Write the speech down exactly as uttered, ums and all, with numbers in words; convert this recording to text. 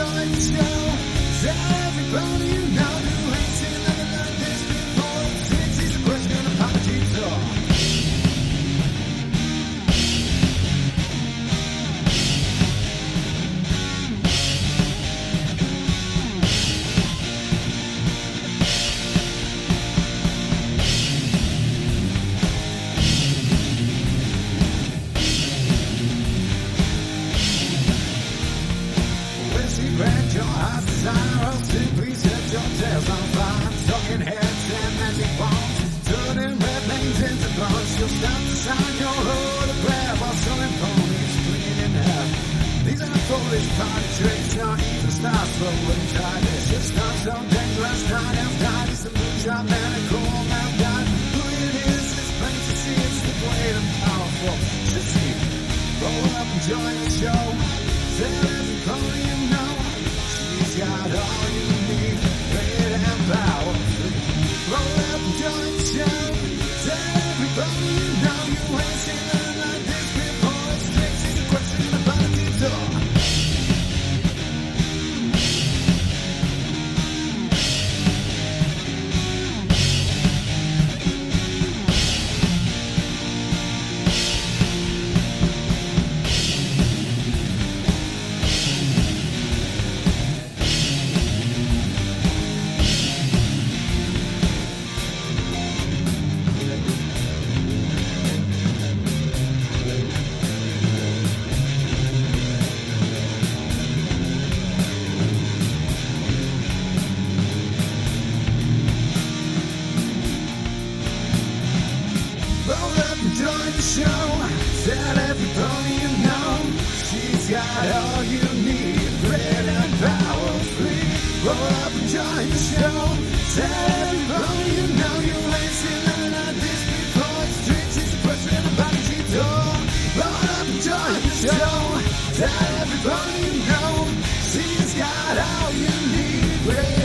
join the show. Tell everybody you know who ain't seen nothing like this before. Since it's a question of apology talk. Grant your heart's desire, simply set your tails on fire. Talking heads and magic bombs, turning red lanes into blondes. You'll stop to sign your autograph while selling ponies cleaning up. These aren't foolish party tricks, not even stars, but wouldn't try this. It's not so dangerous, not else died. It's a moonshot man, a cool man died. Who it is, it's plain to see, it's the great and powerful. To see, roll up and join the show. Tell everybody you know. She's got all you need, great and powerful. Roll up and join the show. Tell everybody you know you ain't seen nothing like this before. It's tricks, it's a question about a detour. Roll up and join the show. Tell everybody you know. She's got all you need, great and power-free. Roll up and join the show. Tell everybody you know you ain't seen nothing like this before. It's tricks, it's a question about a G-door. Roll up and join the show. Tell everybody you know. She's got all you need, great